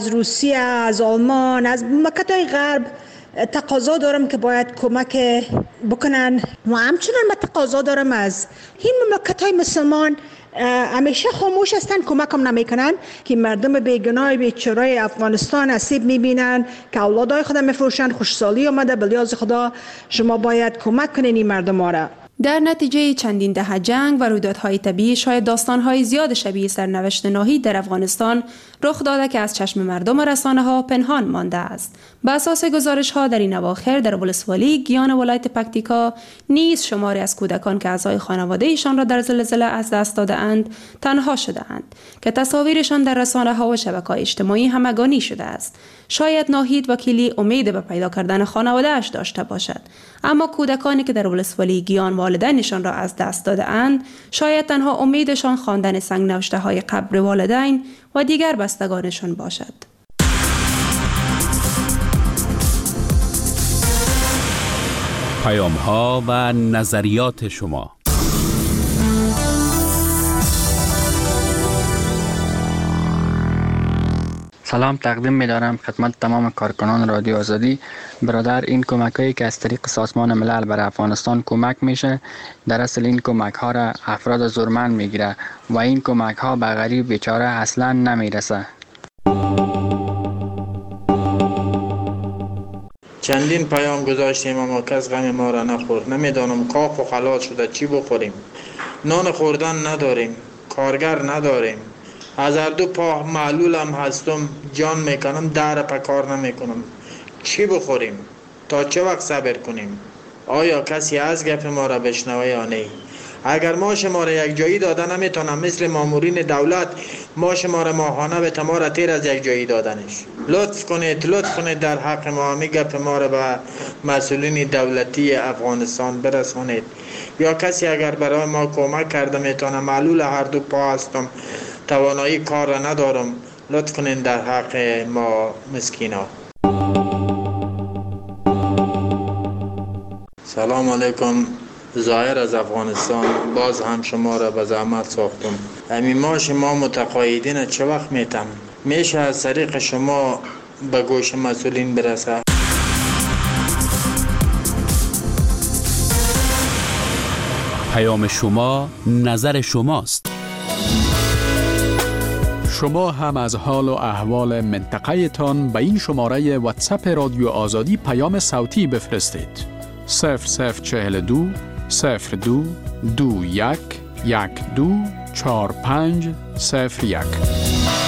از روسیه، از آلمان، از مملکت‌های غرب تقاضا دارم که باید کمک بکنن و همچنین من تقاضا دارم از این مملکت‌های مسلمان همیشه خاموش هستن، کمک هم نمیکنن که مردم بیگناه بیچاره افغانستان آسیب میبینن که اولادای خود میفروشن، خوشسالی آمده، بلیاز خدا شما باید کمک کنین این مردم ها را. در نتیجه چندین دهه جنگ و رویدادهای طبیعی شاید داستان‌های زیاد شبیه سرنوشت ناهید در افغانستان رخ داده که از چشم مردم و رسانه‌ها پنهان مانده است. به اساس گزارش‌ها در این اواخر در ولسوالی گیان ولایت پکتیکا نیز شماری از کودکان که اعضای خانواده‌ایشان را در زلزله از دست داده‌اند تنها شده‌اند که تصاویرشان در رسانه‌ها و شبکه‌های اجتماعی همگانی شده است. شاید ناهید وکیلی امید به پیدا کردن خانواده‌اش داشته باشد، اما کودکانی که در ولسوالی گیان والدینشان را از دست داده‌اند شاید تنها امیدشان خواندن سنگ‌نوشته‌های قبر والدین و دیگر بستگانشان باشد. پیام‌ها و نظریات شما. سلام تقدیم می‌دارم خدمت تمام کارکنان رادیو آزادی. برادر، این کمک‌هایی که از طریق سازمان ملل برای افغانستان کمک میشه، در اصل این کمک‌ها را افراد ضرورمند میگیره و این کمک‌ها به غریب بیچاره اصلاً نمیرسه. چندین پیام گذاشتیم اما کس غم ما را نخورد. نمیدانم کاخ و خلاص شده چی بخوریم. نان خوردن نداریم، کارگر نداریم. از هر دو پا معلولم هستم، جان میکنم، در پکار نمیکنم. چی بخوریم؟ تا چه وقت صبر کنیم؟ آیا کسی از گپ ما را بشنوه یا نه؟ اگر ما شما را یک جایی داده نمیتونم مثل مامورین دولت ما شما را ماهانه به تمام تیر از یک جایی دادنش. لطف کنید در حق ما همی گپ ما را به مسئولین دولتی افغانستان برسانید. یا کسی اگر برای ما کمک کرده میتونه، معلول هر دو پا هستم، توانایی کار را ندارم، لطف کنید در حق ما مسکینا. سلام علیکم، ظاهر از افغانستان. باز هم شما را به زحمت ساختم. همین ما شما متقاعدین چه وقت میتم میشه از طریق شما به گوش مسئولین برسه؟ پیام شما نظر شماست. شما هم از حال و احوال منطقه تان به این شماره واتساپ رادیو آزادی پیام صوتی بفرستید. 0042 02 21 12 45 01.